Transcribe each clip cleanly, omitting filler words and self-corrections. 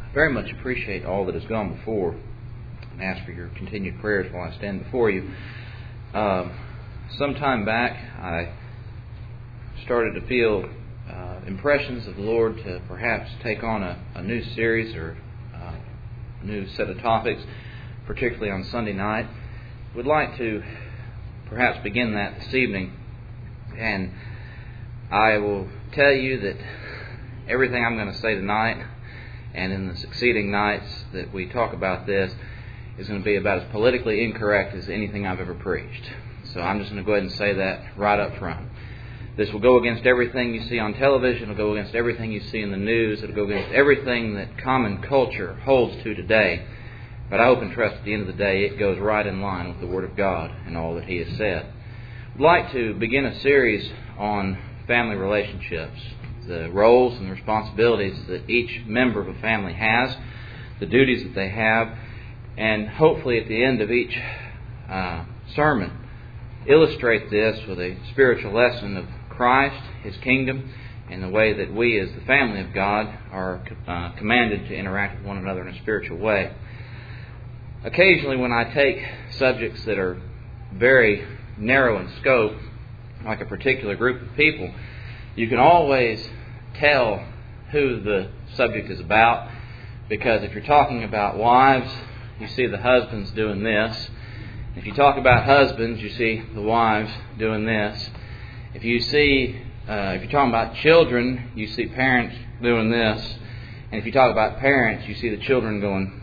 very much appreciate all that has gone before and ask for your continued prayers while I stand before you. Some time back, I started to feel impressions of the Lord to perhaps take on a new series or a new set of topics, particularly on Sunday night. Would like to perhaps begin that this evening, and I will tell you that everything I'm going to say tonight and in the succeeding nights that we talk about this is going to be about as politically incorrect as anything I've ever preached. So I'm just going to go ahead and say that right up front. This will go against everything you see on television. It'll go against everything you see in the news. It'll go against everything that common culture holds to today. But I hope and trust at the end of the day it goes right in line with the Word of God and all that He has said. I'd like to begin a series on family relationships, the roles and the responsibilities that each member of a family has, the duties that they have, and hopefully at the end of each sermon, illustrate this with a spiritual lesson of Christ, His kingdom, and the way that we as the family of God are commanded to interact with one another in a spiritual way. Occasionally when I take subjects that are very narrow in scope, like a particular group of people, you can always tell who the subject is about, because if you're talking about wives, you see the husbands doing this. If you talk about husbands, you see the wives doing this. If you're talking about children, you see parents doing this. And if you talk about parents, you see the children going.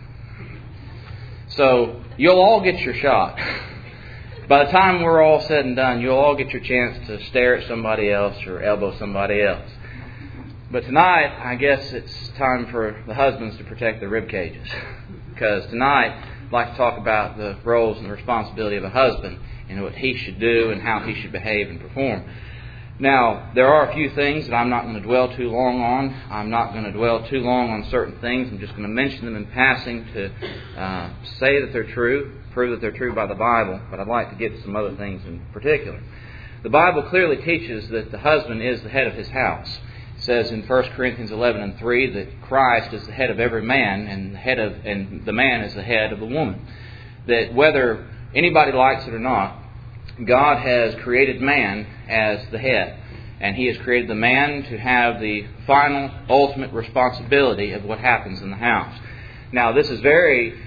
So you'll all get your shot. By the time we're all said and done, you'll all get your chance to stare at somebody else or elbow somebody else. But tonight, I guess it's time for the husbands to protect their rib cages. Because tonight, I'd like to talk about the roles and the responsibility of a husband and what he should do and how he should behave and perform. Now, there are a few things that I'm not going to dwell too long on. I'm not going to dwell too long on certain things. I'm just going to mention them in passing to say that they're true, prove that they're true by the Bible, but I'd like to get to some other things in particular. The Bible clearly teaches that the husband is the head of his house. It says in 1 Corinthians 11:3 that Christ is the head of every man, and the man is the head of the woman. That whether anybody likes it or not, God has created man as the head, and He has created the man to have the final, ultimate responsibility of what happens in the house. Now, this is very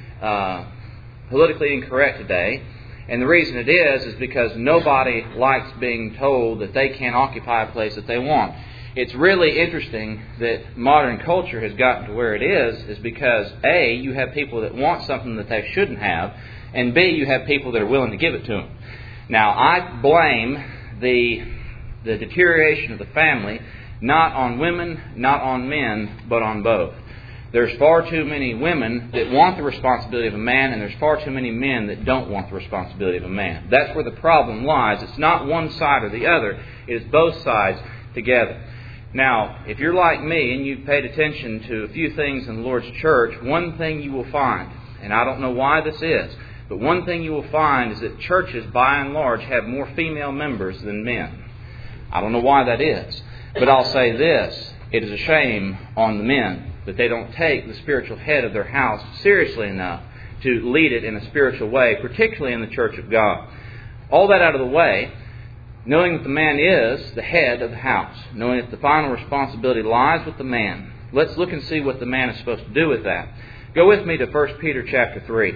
politically incorrect today, and the reason it is because nobody likes being told that they can't occupy a place that they want. It's really interesting that modern culture has gotten to where it is because A, you have people that want something that they shouldn't have, and B, you have people that are willing to give it to them. Now, I blame the deterioration of the family not on women, not on men, but on both. There's far too many women that want the responsibility of a man, and there's far too many men that don't want the responsibility of a man. That's where the problem lies. It's not one side or the other. It is both sides together. Now, if you're like me and you've paid attention to a few things in the Lord's church, one thing you will find, and I don't know why this is, but one thing you will find is that churches, by and large, have more female members than men. I don't know why that is, but I'll say this. It is a shame on the men that they don't take the spiritual head of their house seriously enough to lead it in a spiritual way, particularly in the church of God. All that out of the way, knowing that the man is the head of the house, knowing that the final responsibility lies with the man, let's look and see what the man is supposed to do with that. Go with me to 1 Peter chapter 3.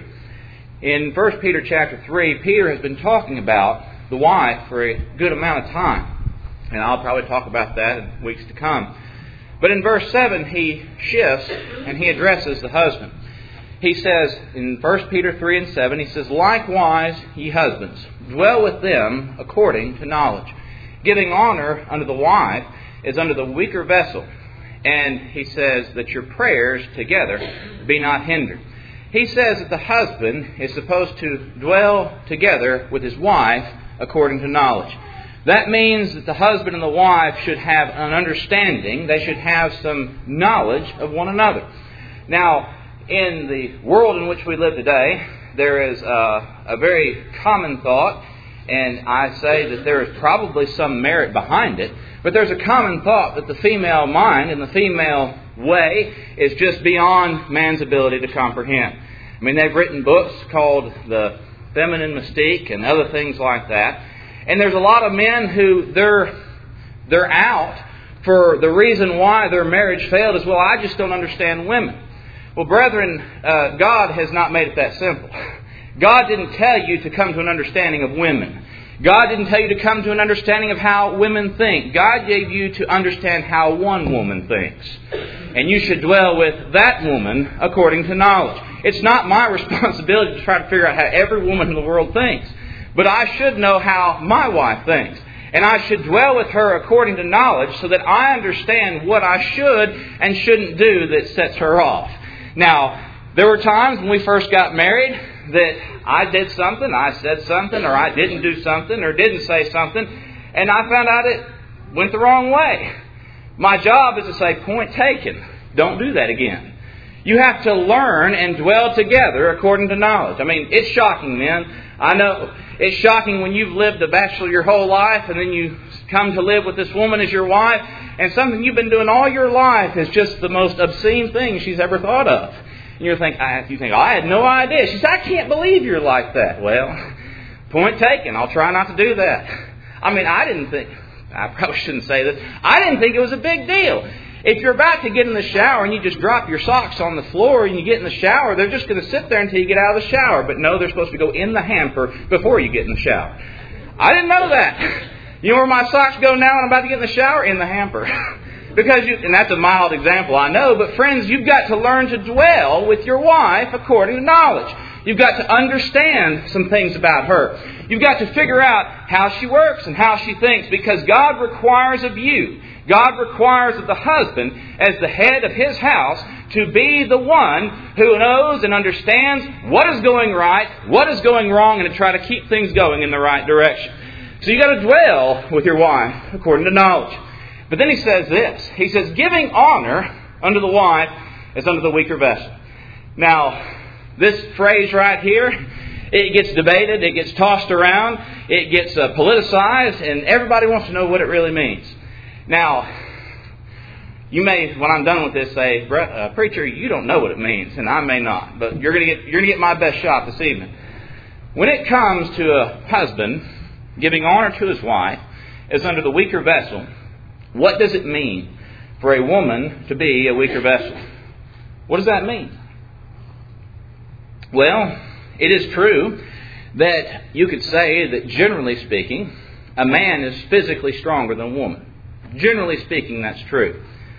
In 1 Peter chapter 3, Peter has been talking about the wife for a good amount of time. And I'll probably talk about that in weeks to come. But in verse 7, he shifts and he addresses the husband. He says in 1 Peter 3:7, he says, "Likewise, ye husbands, dwell with them according to knowledge, giving honor unto the wife as unto the weaker vessel." And he says that your prayers together be not hindered. He says that the husband is supposed to dwell together with his wife according to knowledge. That means that the husband and the wife should have an understanding. They should have some knowledge of one another. Now, in the world in which we live today, there is a very common thought, And I say that there is probably some merit behind it, but there's a common thought that the female mind and the female way is just beyond man's ability to comprehend. I mean, they've written books called The Feminine Mystique and other things like that. And there's a lot of men who they're out for the reason why their marriage failed is, well, I just don't understand women. Well, brethren, God has not made it that simple. God didn't tell you to come to an understanding of women. God didn't tell you to come to an understanding of how women think. God gave you to understand how one woman thinks. And you should dwell with that woman according to knowledge. It's not my responsibility to try to figure out how every woman in the world thinks. But I should know how my wife thinks. And I should dwell with her according to knowledge so that I understand what I should and shouldn't do that sets her off. Now, there were times when we first got married that I did something, I said something, or I didn't do something, or didn't say something, and I found out it went the wrong way. My job is to say, point taken. Don't do that again. You have to learn and dwell together according to knowledge. I mean, it's shocking, men. I know. It's shocking when you've lived a bachelor your whole life and then you come to live with this woman as your wife, and something you've been doing all your life is just the most obscene thing she's ever thought of. And you think, I had no idea. She said, I can't believe you're like that. Well, point taken. I'll try not to do that. I mean, I probably shouldn't say this. I didn't think it was a big deal. If you're about to get in the shower and you just drop your socks on the floor and you get in the shower, they're just going to sit there until you get out of the shower. But no, they're supposed to go in the hamper before you get in the shower. I didn't know that. You know where my socks go now when I'm about to get in the shower? In the hamper. And that's a mild example, I know, but friends, you've got to learn to dwell with your wife according to knowledge. You've got to understand some things about her. You've got to figure out how she works and how she thinks, because God requires of you, God requires of the husband, as the head of his house, to be the one who knows and understands what is going right, what is going wrong, and to try to keep things going in the right direction. So you've got to dwell with your wife according to knowledge. But then he says this. He says, giving honor unto the wife as unto the weaker vessel. Now, this phrase right here, it gets debated, it gets tossed around, it gets politicized, and everybody wants to know what it really means. Now, you may, when I'm done with this, say, preacher, you don't know what it means, and I may not, but you're going to get my best shot this evening. When it comes to a husband giving honor to his wife as unto the weaker vessel, what does it mean for a woman to be a weaker vessel? What does that mean? Well, it is true that you could say that generally speaking, a man is physically stronger than a woman. Generally speaking, that's true.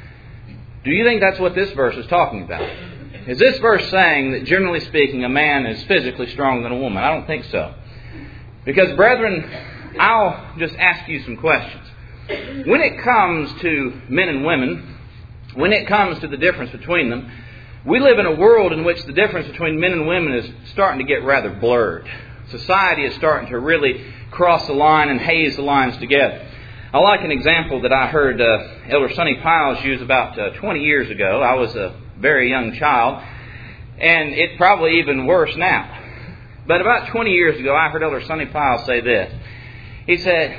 Do you think that's what this verse is talking about? Is this verse saying that generally speaking, a man is physically stronger than a woman? I don't think so. Because, brethren, I'll just ask you some questions. When it comes to men and women, when it comes to the difference between them, we live in a world in which the difference between men and women is starting to get rather blurred. Society is starting to really cross the line and haze the lines together. I like an example that I heard Elder Sonny Piles use about 20 years ago. I was a very young child, and it's probably even worse now. But about 20 years ago, I heard Elder Sonny Piles say this. He said,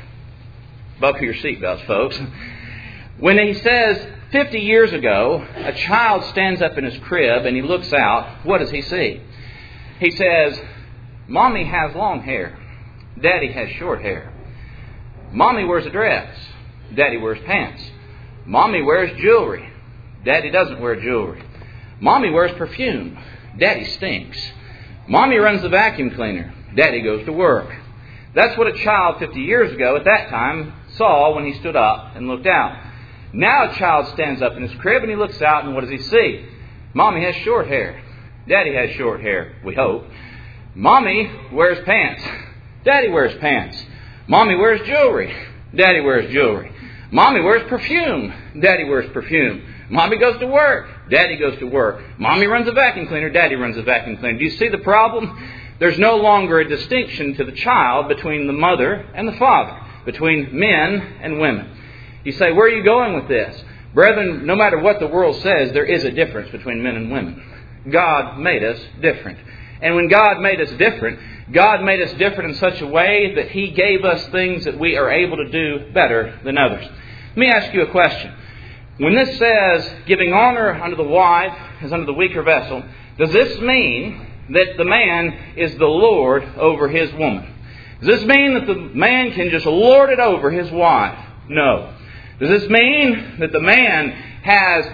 buckle your seatbelts, folks. When he says 50 years ago, a child stands up in his crib and he looks out, what does he see? He says, Mommy has long hair. Daddy has short hair. Mommy wears a dress. Daddy wears pants. Mommy wears jewelry. Daddy doesn't wear jewelry. Mommy wears perfume. Daddy stinks. Mommy runs the vacuum cleaner. Daddy goes to work. That's what a child 50 years ago at that time saw when he stood up and looked out. Now a child stands up in his crib and he looks out, and what does he see? Mommy has short hair. Daddy has short hair, we hope. Mommy wears pants. Daddy wears pants. Mommy wears jewelry. Daddy wears jewelry. Mommy wears perfume. Daddy wears perfume. Mommy goes to work. Daddy goes to work. Mommy runs a vacuum cleaner. Daddy runs a vacuum cleaner. Do you see the problem? There's no longer a distinction to the child between the mother and the father, between men and women. You say, where are you going with this? Brethren, no matter what the world says, there is a difference between men and women. God made us different. And when God made us different in such a way that He gave us things that we are able to do better than others. Let me ask you a question. When this says, giving honor unto the wife as unto the weaker vessel, does this mean that the man is the Lord over his woman? Does this mean that the man can just lord it over his wife? No. Does this mean that the man has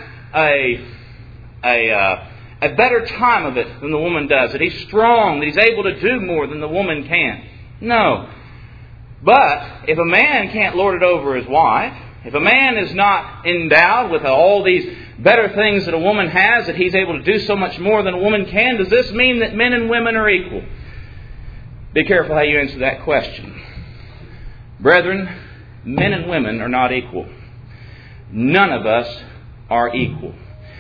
a better time of it than the woman does? That he's strong, that he's able to do more than the woman can? No. But if a man can't lord it over his wife, if a man is not endowed with all these better things that a woman has, that he's able to do so much more than a woman can, does this mean that men and women are equal? Be careful how you answer that question. Brethren, men and women are not equal. None of us are equal.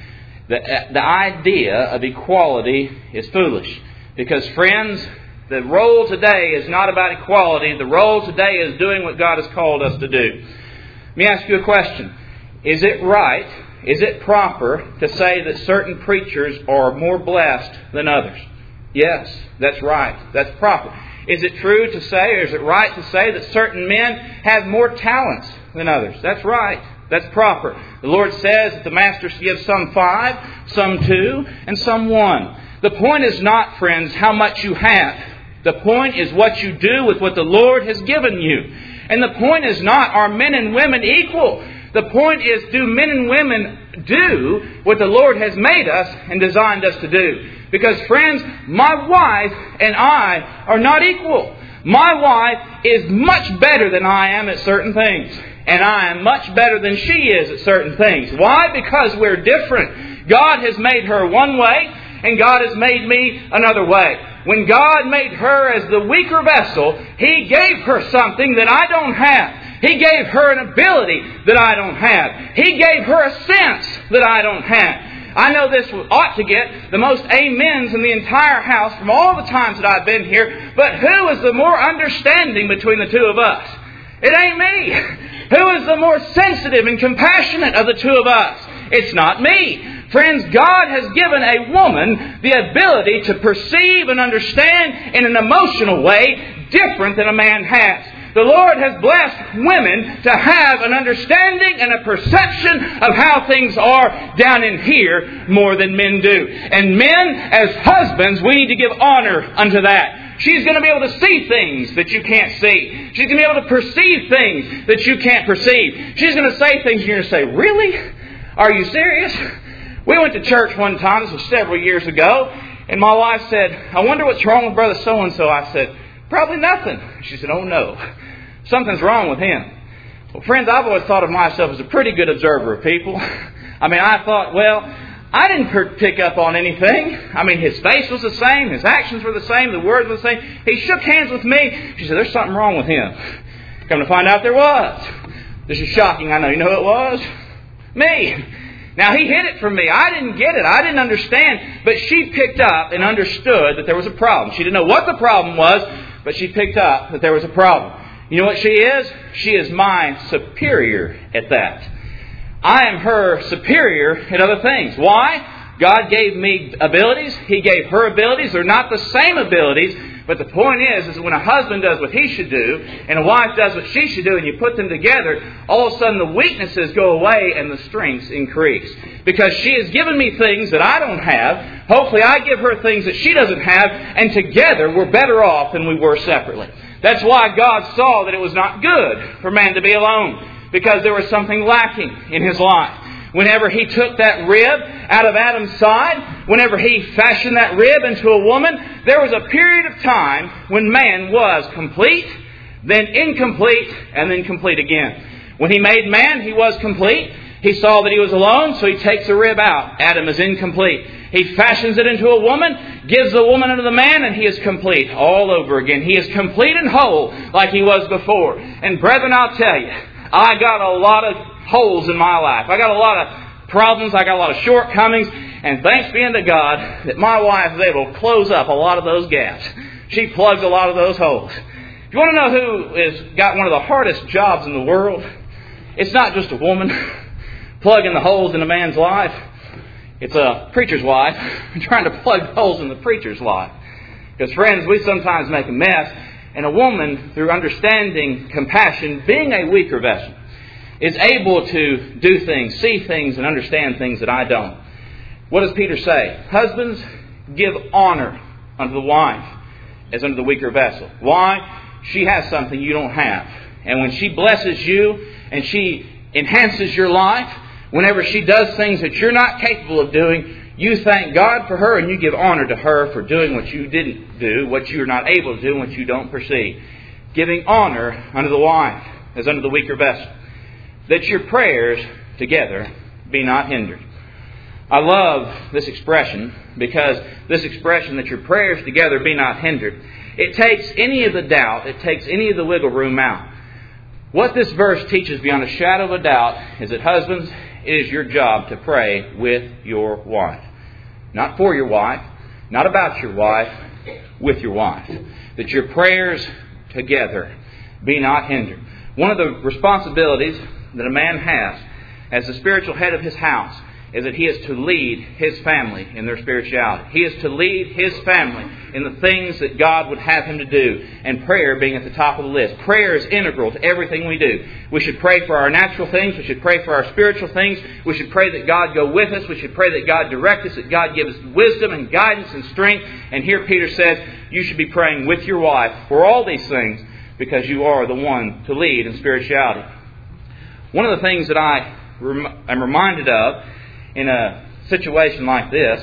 The idea of equality is foolish. Because, friends, the role today is not about equality. The role today is doing what God has called us to do. Let me ask you a question. Is it right, is it proper to say that certain preachers are more blessed than others? Yes, that's right. That's proper. Is it true to say, or is it right to say that certain men have more talents than others? That's right. That's proper. The Lord says that the Master gives some 5, some 2, and some 1. The point is not, friends, how much you have. The point is what you do with what the Lord has given you. And the point is not, are men and women equal? The point is, do men and women do what the Lord has made us and designed us to do? Because, friends, my wife and I are not equal. My wife is much better than I am at certain things. And I am much better than she is at certain things. Why? Because we're different. God has made her one way, and God has made me another way. When God made her as the weaker vessel, He gave her something that I don't have. He gave her an ability that I don't have. He gave her a sense that I don't have. I know this ought to get the most amens in the entire house from all the times that I've been here, but who is the more understanding between the two of us? It ain't me. Who is the more sensitive and compassionate of the two of us? It's not me. Friends, God has given a woman the ability to perceive and understand in an emotional way different than a man has. The Lord has blessed women to have an understanding and a perception of how things are down in here more than men do. And men, as husbands, we need to give honor unto that. She's going to be able to see things that you can't see. She's going to be able to perceive things that you can't perceive. She's going to say things and you're going to say, really? Are you serious? We went to church one time, this was several years ago, and my wife said, I wonder what's wrong with Brother So-and-so. I said, probably nothing. She said, oh no, something's wrong with him. Well, friends, I've always thought of myself as a pretty good observer of people. I thought, well, I didn't pick up on anything. His face was the same, his actions were the same, the words were the same. He shook hands with me. She said, there's something wrong with him. Come to find out there was. This is shocking, I know. You know who it was? Me. Now, he hid it from me. I didn't get it. I didn't understand. But she picked up and understood that there was a problem. She didn't know what the problem was, but she picked up that there was a problem. You know what she is? She is my superior at that. I am her superior at other things. Why? God gave me abilities. He gave her abilities. They're not the same abilities. But the point is when a husband does what he should do and a wife does what she should do and you put them together, all of a sudden the weaknesses go away and the strengths increase. Because she has given me things that I don't have. Hopefully I give her things that she doesn't have. And together we're better off than we were separately. That's why God saw that it was not good for man to be alone. Because there was something lacking in his life. Whenever He took that rib out of Adam's side, whenever He fashioned that rib into a woman, there was a period of time when man was complete, then incomplete, and then complete again. When He made man, he was complete. He saw that he was alone, so He takes the rib out. Adam is incomplete. He fashions it into a woman, gives the woman unto the man, and he is complete all over again. He is complete and whole like he was before. And brethren, I'll tell you, I got a lot of holes in my life. I got a lot of problems. I got a lot of shortcomings. And thanks be unto God that my wife is able to close up a lot of those gaps. She plugs a lot of those holes. If you want to know who has got one of the hardest jobs in the world, it's not just a woman plugging the holes in a man's life. It's a preacher's wife trying to plug holes in the preacher's life. Because, friends, we sometimes make a mess, and a woman, through understanding compassion, being a weaker vessel, is able to do things, see things, and understand things that I don't. What does Peter say? Husbands, give honor unto the wife as unto the weaker vessel. Why? She has something you don't have. And when she blesses you and she enhances your life, whenever she does things that you're not capable of doing, you thank God for her and you give honor to her for doing what you didn't do, what you're not able to do, and what you don't perceive. Giving honor unto the wife as unto the weaker vessel. That your prayers together be not hindered. I love this expression because this expression that your prayers together be not hindered, it takes any of the doubt, it takes any of the wiggle room out. What this verse teaches beyond a shadow of a doubt is that husbands, it is your job to pray with your wife. Not for your wife, not about your wife, with your wife. That your prayers together be not hindered. One of the responsibilities that a man has as the spiritual head of his house is that he is to lead his family in their spirituality. He is to lead his family in the things that God would have him to do, and prayer being at the top of the list. Prayer is integral to everything we do. We should pray for our natural things. We should pray for our spiritual things. We should pray that God go with us. We should pray that God direct us, that God give us wisdom and guidance and strength. And here Peter says, you should be praying with your wife for all these things because you are the one to lead in spirituality. One of the things that I am reminded of in a situation like this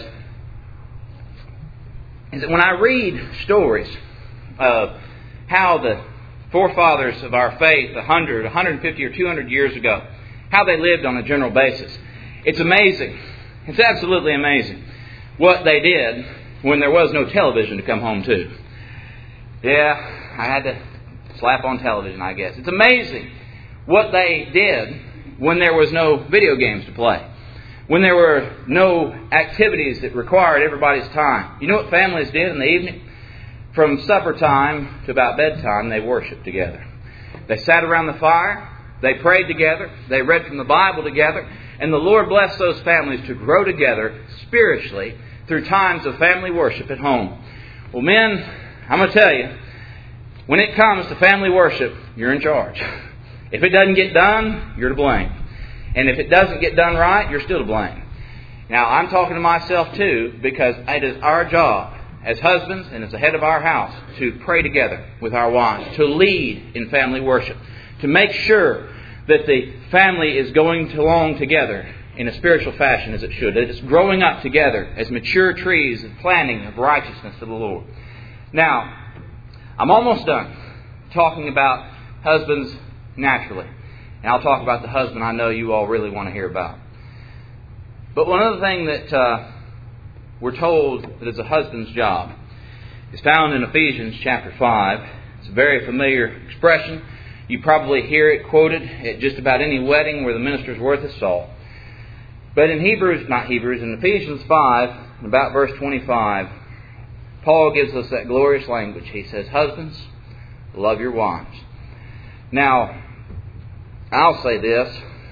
is that when I read stories of how the forefathers of our faith 100, 150 or 200 years ago, how they lived on a general basis, it's amazing. It's absolutely amazing what they did when there was no television to come home to. Yeah, I had to slap on television, I guess. It's amazing what they did when there was no video games to play. When there were no activities that required everybody's time. You know what families did in the evening? From supper time to about bedtime, they worshiped together. They sat around the fire. They prayed together. They read from the Bible together. And the Lord blessed those families to grow together spiritually through times of family worship at home. Well, men, I'm going to tell you, when it comes to family worship, you're in charge. If it doesn't get done, you're to blame. And if it doesn't get done right, you're still to blame. Now, I'm talking to myself too, because it is our job as husbands and as the head of our house to pray together with our wives, to lead in family worship, to make sure that the family is going along together in a spiritual fashion as it should, that it's growing up together as mature trees and planting of righteousness to the Lord. Now, I'm almost done talking about husbands naturally. And I'll talk about the husband I know you all really want to hear about. But one other thing that we're told that is a husband's job is found in Ephesians chapter 5. It's a very familiar expression. You probably hear it quoted at just about any wedding where the minister's worth his salt. But in in Ephesians 5, about verse 25, Paul gives us that glorious language. He says, husbands, love your wives. Now, I'll say this,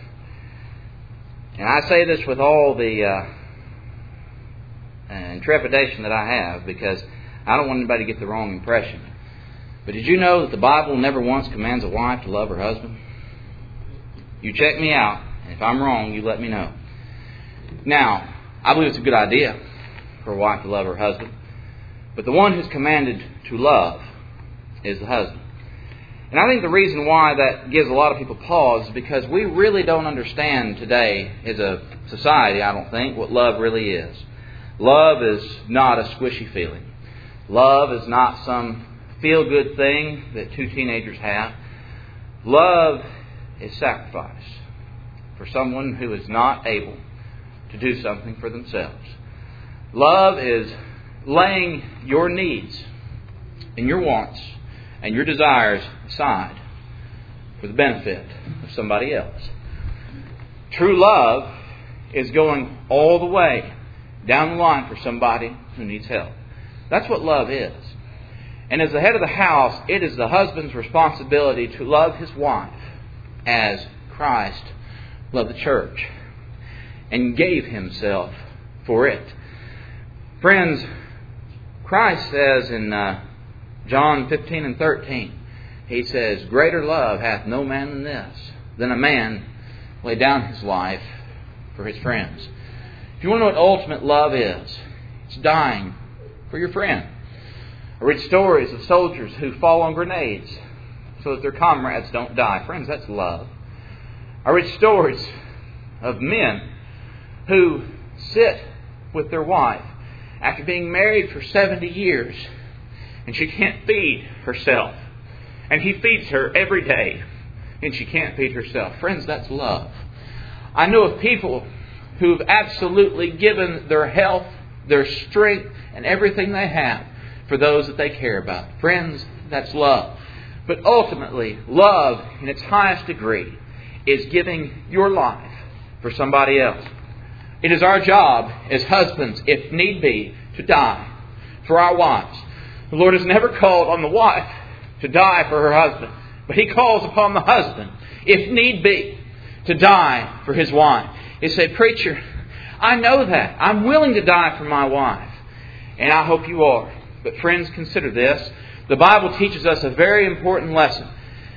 and I say this with all the trepidation that I have, because I don't want anybody to get the wrong impression. But did you know that the Bible never once commands a wife to love her husband? You check me out, and if I'm wrong, you let me know. Now, I believe it's a good idea for a wife to love her husband, but the one who's commanded to love is the husband. And I think the reason why that gives a lot of people pause is because we really don't understand today as a society, I don't think, what love really is. Love is not a squishy feeling. Love is not some feel-good thing that two teenagers have. Love is sacrifice for someone who is not able to do something for themselves. Love is laying your needs and your wants and your desires aside for the benefit of somebody else. True love is going all the way down the line for somebody who needs help. That's what love is. And as the head of the house, it is the husband's responsibility to love his wife as Christ loved the church and gave himself for it. Friends, Christ says in John 15 and 13, He says, "Greater love hath no man than this, than a man lay down his life for his friends." If you want to know what ultimate love is, it's dying for your friend. I read stories of soldiers who fall on grenades so that their comrades don't die. Friends, that's love. I read stories of men who sit with their wife after being married for 70 years and she can't feed herself. And he feeds her every day and she can't feed herself. Friends, that's love. I know of people who've absolutely given their health, their strength, and everything they have for those that they care about. Friends, that's love. But ultimately, love in its highest degree is giving your life for somebody else. It is our job as husbands, if need be, to die for our wives. The Lord has never called on the wife to die for her husband, but He calls upon the husband, if need be, to die for his wife. You say, "Preacher, I know that. I'm willing to die for my wife." And I hope you are. But friends, consider this. The Bible teaches us a very important lesson.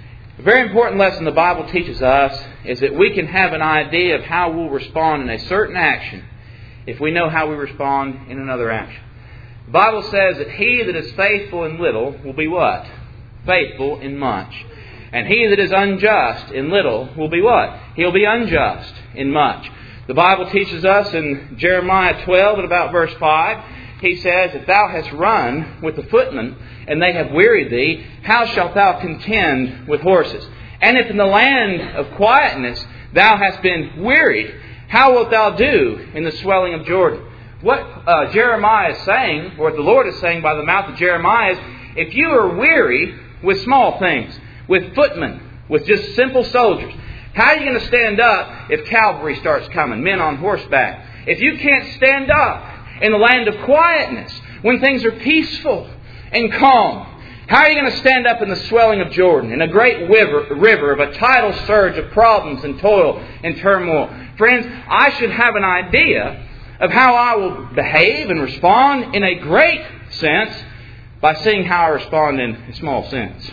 A very important lesson the Bible teaches us is that we can have an idea of how we'll respond in a certain action if we know how we respond in another action. The Bible says that he that is faithful in little will be what? Faithful in much. And he that is unjust in little will be what? He'll be unjust in much. The Bible teaches us in Jeremiah 12 at about verse 5, He says, "If thou hast run with the footmen, and they have wearied thee, how shalt thou contend with horses? And if in the land of quietness thou hast been wearied, how wilt thou do in the swelling of Jordan?" What Jeremiah is saying, or what the Lord is saying by the mouth of Jeremiah is, if you are weary with small things, with footmen, with just simple soldiers, how are you going to stand up if cavalry starts coming, men on horseback? If you can't stand up in the land of quietness, when things are peaceful and calm, how are you going to stand up in the swelling of Jordan, in a great river of a tidal surge of problems and toil and turmoil? Friends, I should have an idea of how I will behave and respond in a great sense by seeing how I respond in a small sense.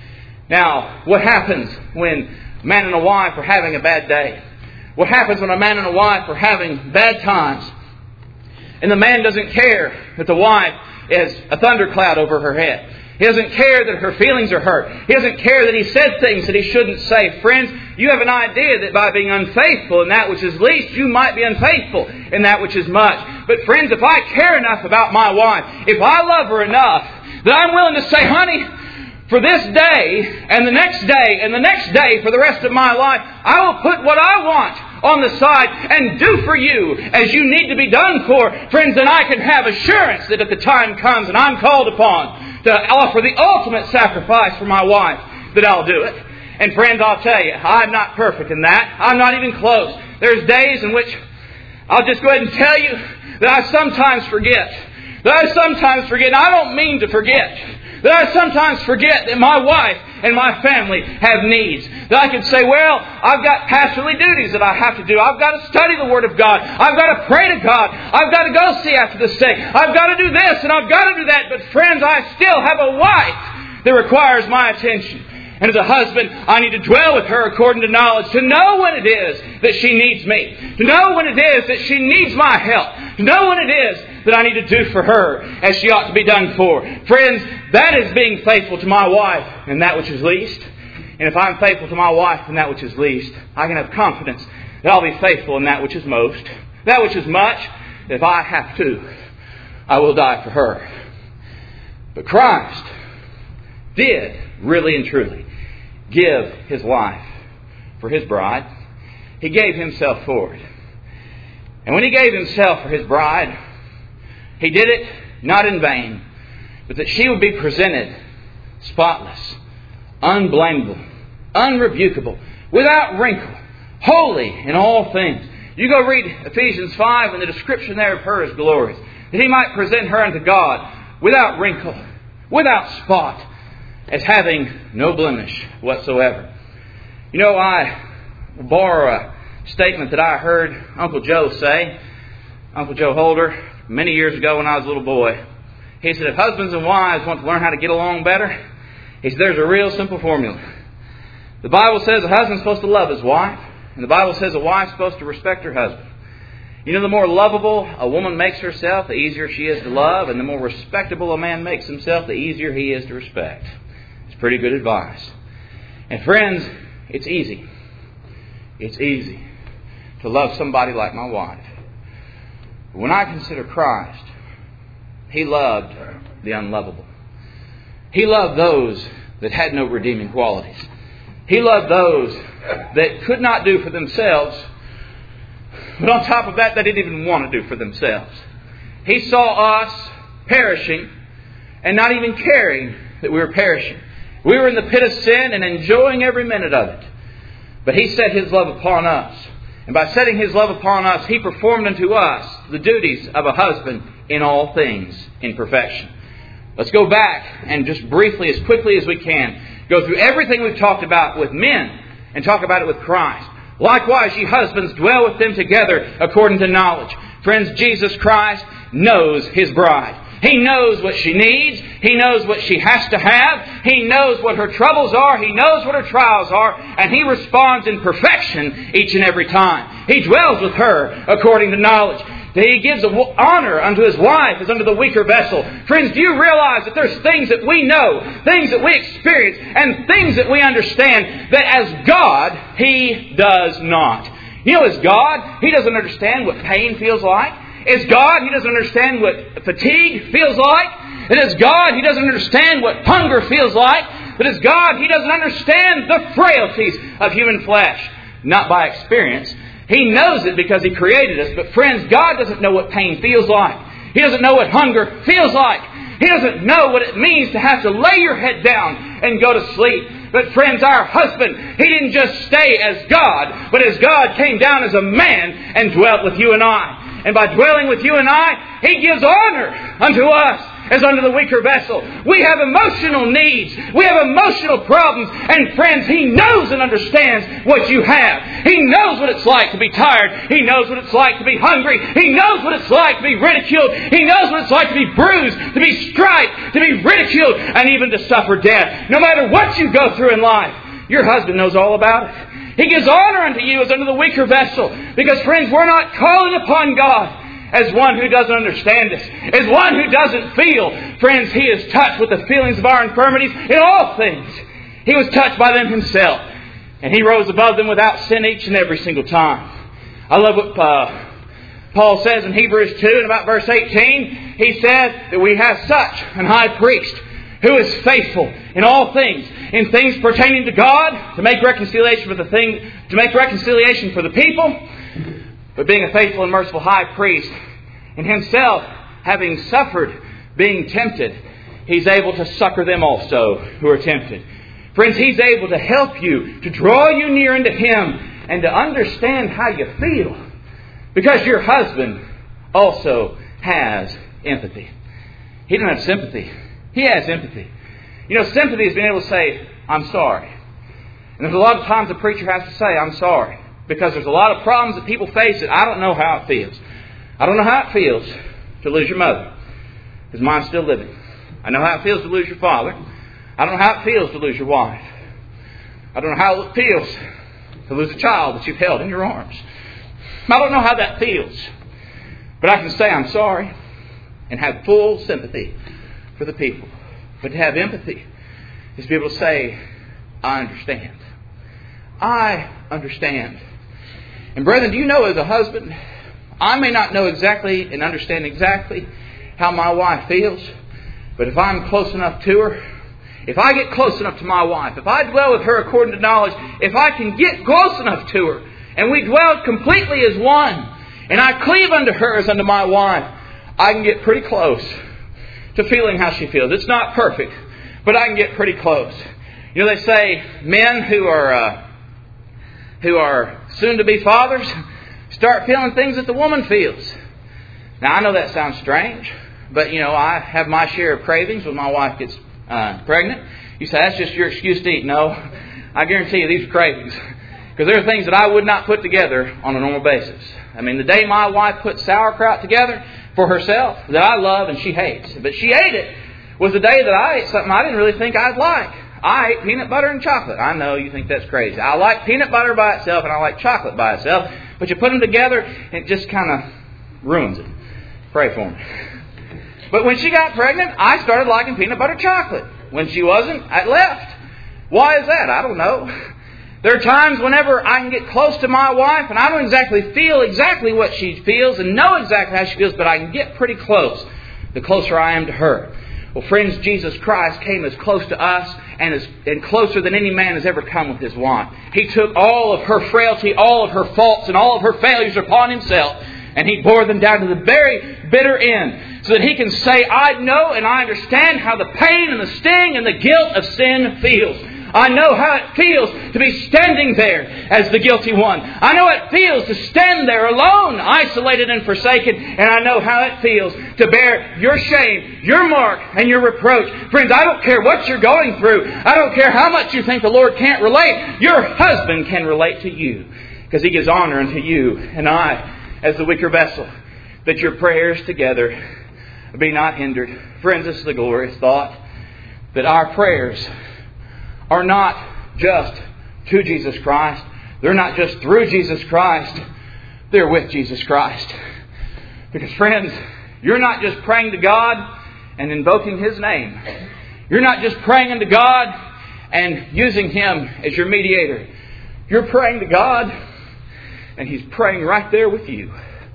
Now, what happens when a man and a wife are having a bad day? What happens when a man and a wife are having bad times? And the man doesn't care that the wife is a thundercloud over her head. He doesn't care that her feelings are hurt. He doesn't care that he said things that he shouldn't say. Friends, you have an idea that by being unfaithful in that which is least, you might be unfaithful in that which is much. But friends, if I care enough about my wife, if I love her enough, that I'm willing to say, "Honey, for this day and the next day and the next day for the rest of my life, I will put what I want on the side and do for you as you need to be done for." Friends, then I can have assurance that if the time comes and I'm called upon to offer the ultimate sacrifice for my wife, that I'll do it. And friends, I'll tell you, I'm not perfect in that. I'm not even close. There's days in which I'll just go ahead and tell you that I sometimes forget. And I don't mean to forget. That I sometimes forget that my wife and my family have needs. That I can say, well, I've got pastorly duties that I have to do. I've got to study the Word of God. I've got to pray to God. I've got to go see after the stake. I've got to do this and I've got to do that. But friends, I still have a wife that requires my attention. And as a husband, I need to dwell with her according to knowledge, to know when it is that she needs me, to know when it is that she needs my help, to know when it is that I need to do for her as she ought to be done for. Friends, that is being faithful to my wife in that which is least. And if I'm faithful to my wife in that which is least, I can have confidence that I'll be faithful in that which is most. That which is much, if I have to, I will die for her. But Christ did really and truly give His life for His bride. He gave Himself for it. And when He gave Himself for His bride, He did it not in vain, but that she would be presented spotless, unblameable, unrebukable, without wrinkle, holy in all things. You go read Ephesians 5, and the description there of her is glorious. That He might present her unto God without wrinkle, without spot, as having no blemish whatsoever. You know, I will borrow a statement that I heard Uncle Joe say. Uncle Joe Holder, many years ago when I was a little boy. He said, if husbands and wives want to learn how to get along better, he said, there's a real simple formula. The Bible says a husband's supposed to love his wife, and the Bible says a wife's supposed to respect her husband. You know, the more lovable a woman makes herself, the easier she is to love, and the more respectable a man makes himself, the easier he is to respect. It's pretty good advice. And friends, it's easy. It's easy to love somebody like my wife. But when I consider Christ, He loved the unlovable. He loved those that had no redeeming qualities. He loved those that could not do for themselves, but on top of that, they didn't even want to do for themselves. He saw us perishing and not even caring that we were perishing. We were in the pit of sin and enjoying every minute of it. But He set His love upon us. And by setting His love upon us, He performed unto us the duties of a husband in all things in perfection. Let's go back and just briefly, as quickly as we can, go through everything we've talked about with men and talk about it with Christ. Likewise, ye husbands, dwell with them together according to knowledge. Friends, Jesus Christ knows His bride. He knows what she needs. He knows what she has to have. He knows what her troubles are. He knows what her trials are. And He responds in perfection each and every time. He dwells with her according to knowledge. He gives honor unto His wife as unto the weaker vessel. Friends, do you realize that there's things that we know, things that we experience, and things that we understand that as God, He does not? You know, as God, He doesn't understand what pain feels like. As God, He doesn't understand what fatigue feels like. And as God, He doesn't understand what hunger feels like. But as God, He doesn't understand the frailties of human flesh. Not by experience. He knows it because He created us. But friends, God doesn't know what pain feels like. He doesn't know what hunger feels like. He doesn't know what it means to have to lay your head down and go to sleep. But friends, our husband, He didn't just stay as God, but as God came down as a man and dwelt with you and I. And by dwelling with you and I, He gives honor unto us as unto the weaker vessel. We have emotional needs. We have emotional problems. And friends, He knows and understands what you have. He knows what it's like to be tired. He knows what it's like to be hungry. He knows what it's like to be ridiculed. He knows what it's like to be bruised, to be striped, to be ridiculed, and even to suffer death. No matter what you go through in life, your husband knows all about it. He gives honor unto you as unto the weaker vessel. Because friends, we're not calling upon God as one who doesn't understand us, as one who doesn't feel. Friends, He is touched with the feelings of our infirmities in all things. He was touched by them Himself. And He rose above them without sin each and every single time. I love what Paul says in Hebrews 2 and about verse 18. He said that we have such an high priest who is faithful in all things, in things pertaining to God, to make reconciliation for the people. But being a faithful and merciful high priest, and Himself having suffered being tempted, He's able to succor them also who are tempted. Friends, He's able to help you, to draw you near unto Him, and to understand how you feel. Because your husband also has empathy. He doesn't have sympathy. He has empathy. You know, sympathy is being able to say, I'm sorry. And there's a lot of times a preacher has to say, I'm sorry. Because there's a lot of problems that people face that I don't know how it feels. I don't know how it feels to lose your mother, because mine's still living. I know how it feels to lose your father. I don't know how it feels to lose your wife. I don't know how it feels to lose a child that you've held in your arms. I don't know how that feels. But I can say I'm sorry and have full sympathy for the people. But to have empathy is to be able to say, I understand. I understand. And brethren, do you know as a husband, I may not know exactly and understand exactly how my wife feels, but if I'm close enough to her, if I get close enough to my wife, if I dwell with her according to knowledge, if I can get close enough to her, and we dwell completely as one, and I cleave unto her as unto my wife, I can get pretty close to feeling how she feels. It's not perfect, but I can get pretty close. You know, they say men who are soon to be fathers start feeling things that the woman feels. Now, I know that sounds strange, but you know, I have my share of cravings when my wife gets pregnant. You say, that's just your excuse to eat. No, I guarantee you these are cravings. Because there are things that I would not put together on a normal basis. I mean, the day my wife put sauerkraut together, for herself that I love and she hates. But she ate it. Was the day that I ate something I didn't really think I'd like. I ate peanut butter and chocolate. I know you think that's crazy. I like peanut butter by itself and I like chocolate by itself. But you put them together and it just kind of ruins it. Pray for me. But when she got pregnant, I started liking peanut butter chocolate. When she wasn't, I left. Why is that? I don't know. There are times whenever I can get close to my wife and I don't exactly feel exactly what she feels and know exactly how she feels, but I can get pretty close the closer I am to her. Well, friends, Jesus Christ came as close to us and closer than any man has ever come with his wife. He took all of her frailty, all of her faults, and all of her failures upon Himself. And He bore them down to the very bitter end so that He can say, I know and I understand how the pain and the sting and the guilt of sin feels. I know how it feels to be standing there as the guilty one. I know how it feels to stand there alone, isolated and forsaken. And I know how it feels to bear your shame, your mark, and your reproach. Friends, I don't care what you're going through. I don't care how much you think the Lord can't relate. Your husband can relate to you because He gives honor unto you and I as the weaker vessel, that your prayers together be not hindered. Friends, this is the glorious thought, that our prayers are not just to Jesus Christ. They're not just through Jesus Christ. They're with Jesus Christ. Because friends, you're not just praying to God and invoking His name. You're not just praying unto God and using Him as your mediator. You're praying to God and He's praying right there with you.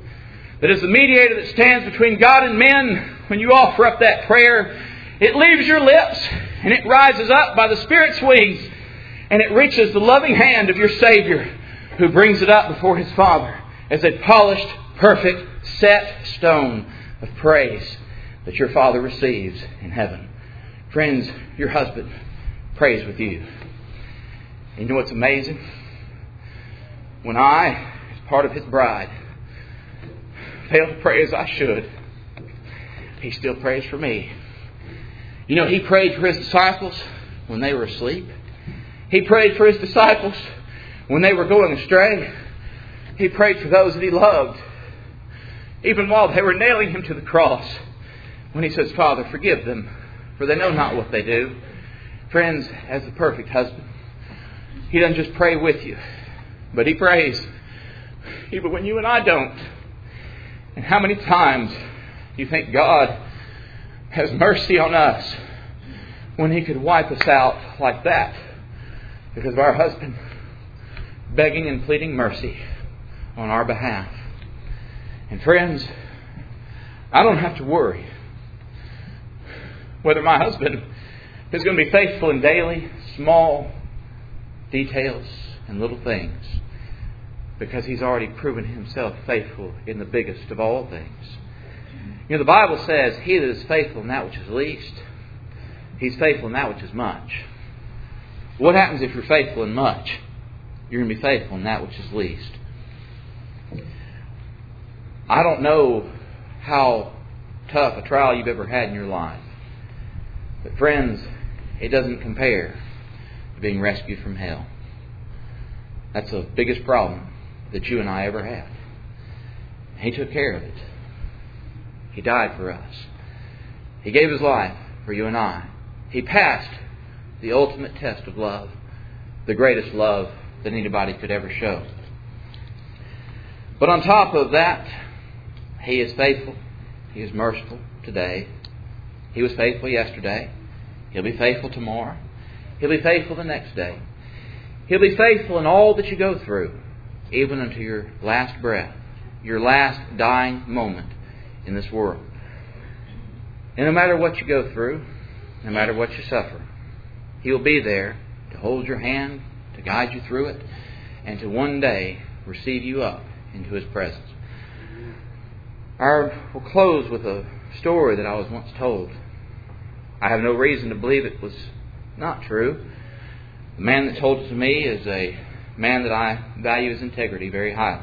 That as the mediator that stands between God and men, when you offer up that prayer, it leaves your lips and it rises up by the Spirit's wings and it reaches the loving hand of your Savior who brings it up before His Father as a polished, perfect, set stone of praise that your Father receives in heaven. Friends, your husband prays with you. And you know what's amazing? When I, as part of His bride, fail to pray as I should, He still prays for me. You know, He prayed for His disciples when they were asleep. He prayed for His disciples when they were going astray. He prayed for those that He loved, even while they were nailing Him to the cross. When He says, Father, forgive them, for they know not what they do. Friends, as the perfect husband, He doesn't just pray with you, but He prays even when you and I don't. And how many times do you think God has mercy on us when He could wipe us out like that because of our husband begging and pleading mercy on our behalf? And friends, I don't have to worry whether my husband is going to be faithful in daily, small details and little things, because He's already proven Himself faithful in the biggest of all things. You know, the Bible says, he that is faithful in that which is least, he's faithful in that which is much. What happens if you're faithful in much? You're going to be faithful in that which is least. I don't know how tough a trial you've ever had in your life. But friends, it doesn't compare to being rescued from hell. That's the biggest problem that you and I ever had. He took care of it. He died for us. He gave His life for you and I. He passed the ultimate test of love, the greatest love that anybody could ever show. But on top of that, He is faithful. He is merciful today. He was faithful yesterday. He'll be faithful tomorrow. He'll be faithful the next day. He'll be faithful in all that you go through, even unto your last breath, your last dying moment in this world. And no matter what you go through, no matter what you suffer, He'll be there to hold your hand, to guide you through it, and to one day receive you up into His presence. We'll close with a story that I was once told. I have no reason to believe it was not true. The man that told it to me is a man that I value his integrity very highly.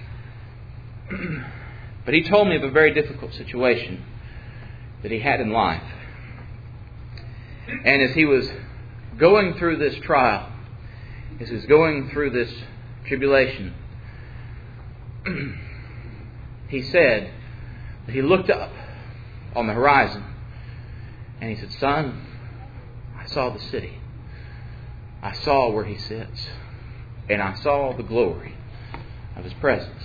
But he told me of a very difficult situation that he had in life. And as he was going through this trial, as he was going through this tribulation, he said he looked up on the horizon and he said, "Son, I saw the city. I saw where he sits. And I saw the glory of his presence."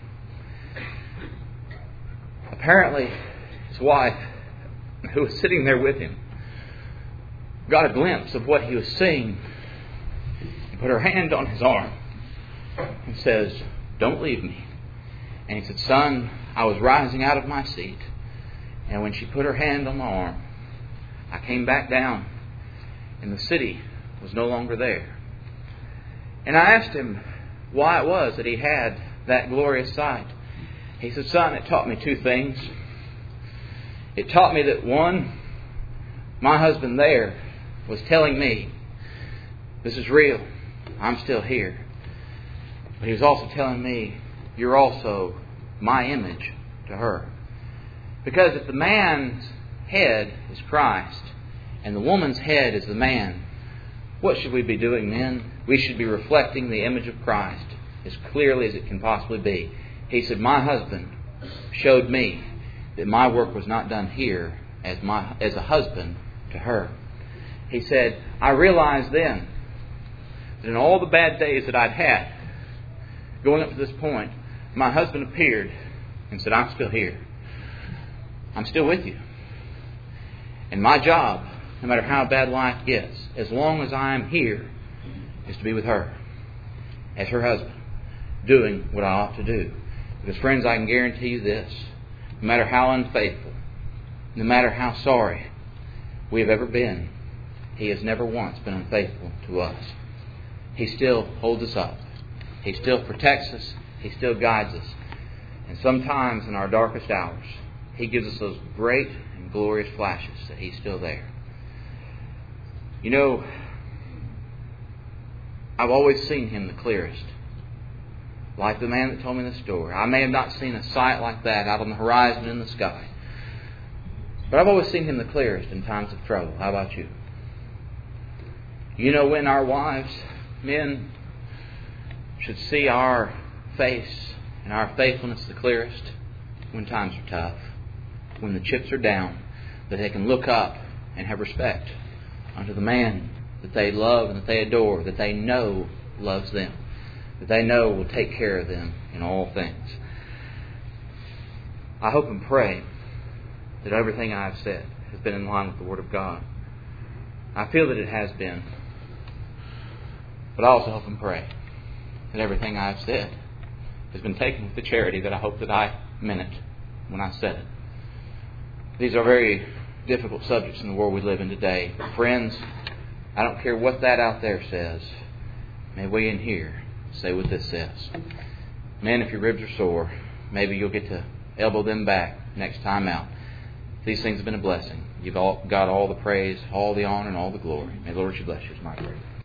Apparently, his wife, who was sitting there with him, got a glimpse of what he was seeing and put her hand on his arm and says, "Don't leave me." And he said, "Son, I was rising out of my seat, and when she put her hand on my arm, I came back down, and the city was no longer there." And I asked him why it was that he had that glorious sight. He said, "Son, it taught me two things. It taught me that, one, my husband there was telling me, this is real, I'm still here. But he was also telling me, you're also my image to her. Because if the man's head is Christ and the woman's head is the man, what should we be doing, men? We should be reflecting the image of Christ as clearly as it can possibly be. He said, my husband showed me that my work was not done here as a husband to her. He said, I realized then that in all the bad days that I'd had, going up to this point, my husband appeared and said, I'm still here. I'm still with you. And my job, no matter how bad life gets, as long as I am here, is to be with her as her husband, doing what I ought to do. Because friends, I can guarantee you this, no matter how unfaithful, no matter how sorry we have ever been, He has never once been unfaithful to us. He still holds us up. He still protects us. He still guides us. And sometimes in our darkest hours, He gives us those great and glorious flashes that He's still there. You know, I've always seen Him the clearest. Like the man that told me the story. I may have not seen a sight like that out on the horizon in the sky. But I've always seen Him the clearest in times of trouble. How about you? You know when our wives, men, should see our face and our faithfulness the clearest? When times are tough. When the chips are down. That they can look up and have respect unto the man that they love and that they adore. That they know loves them. That they know will take care of them in all things. I hope and pray that everything I have said has been in line with the Word of God. I feel that it has been. But I also hope and pray that everything I have said has been taken with the charity that I hope that I meant it when I said it. These are very difficult subjects in the world we live in today. Friends, I don't care what that out there says. May we in here say what this says. Men, if your ribs are sore, maybe you'll get to elbow them back next time out. These things have been a blessing. You've got all the praise, all the honor, and all the glory. May the Lord bless you, is my prayer.